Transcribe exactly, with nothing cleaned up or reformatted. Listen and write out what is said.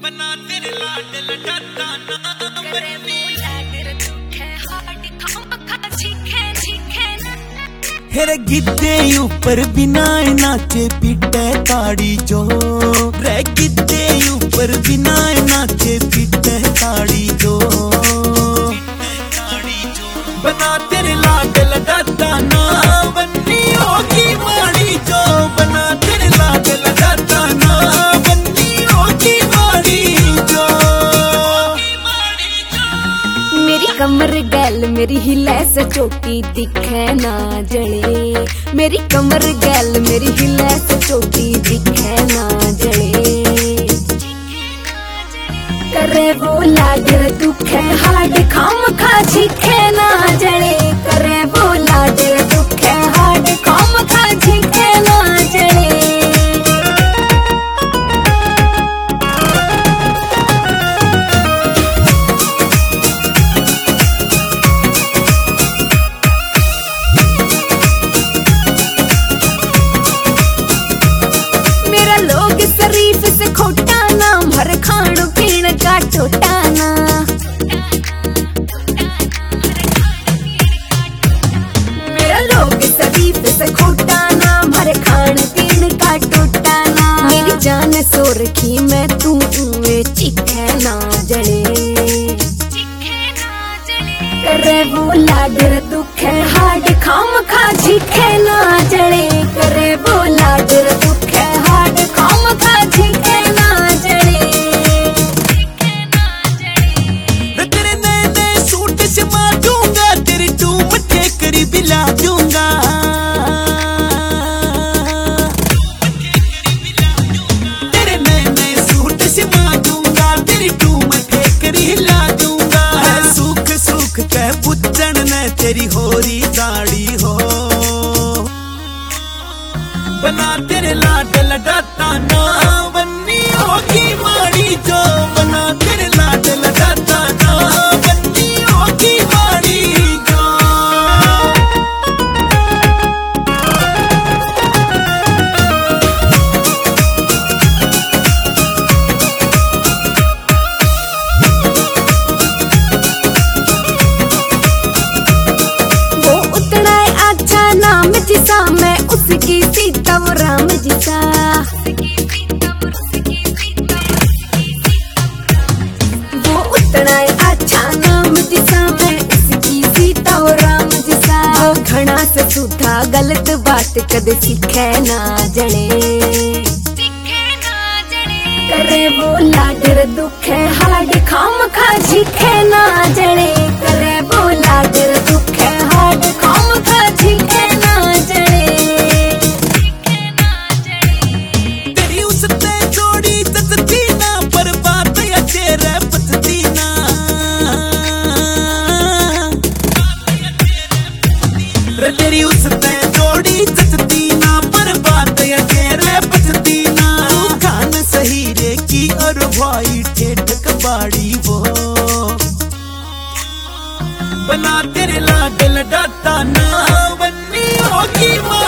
बना तेरे लाड लटाता ना करे बोला तेरे दुख है हार्ड खाम खा चीखे चीखे ना हेरे गिद्दे ऊपर बिना नाचे पीटे ताड़ी जो रे गिद्दे ऊपर बिना नाचे पीटे ताड़ी जो बना तेरे लाड लटाता ना बन्नी होगी माड़ी जो बना तेरे लाड लटाता ना बन्नी होगी माड़ी जो मेरी कमर गैल मेरी हिले से चोटी दिखे ना जले मेरी कमर गैल मेरी हिले से चोटी दिखे ना जले करे वो लाडर दुख है हार्ड खाम खा चीखे ना जले करे वो लाडर दुख है हार्ड खाम खा चीखे ना जले शरीफ से खोटा नाम हर खाण पीण का टोटा ना मेरा लोग शरीफ से खोटा नाम हर खाण पीण का टोटा ना मेरी जान सो रखी मैं तू में चिखे ना जले करे वो लाडर दुख है हार्ड खाम खा चीखे ना जले करे वो लाडर दुख है हार्ड खाम खा चीखे ना जले तेरे नए नए सूट से मार दूंगा तेरी टूम टेकरी बिला दूंगा तेरे नए नए सूट से मार दूंगा तेरी टूम टेकरी हिला दूंगा सुख सुख कह पुच्छन ने तेरी होरी दाढ़ी हो बना तेरे लाड लटाता ना बन्नी होगी माड़ी जो बना तेरे लाड लटाता ना बन्नी होगी माड़ी जो वो उतना अच्छा नाम जिसा मैं उसकी सीता वो राम जिसा वो उतना अच्छा नाम जिसा मैं उसकी सीता वो राम जिसा वो घना से सुधा गलत बात कदे सीखे ना जने करे वो लाडर दुख है हार्ड खाम खा चीखे ना जने करे वो लाडर दुख है हार्ड खाम खा चीखे ना जने तेरी उसते जोड़ी तसती ना पर बात या तेरे पसती ना रे तेरी उसते जोड़ी तसती ना पर बात या तेरे पसती ना खान सही रे की और भाई ठेठ कबाड़ी वो बना तेरे लाड लटाता ना बन्नी होगी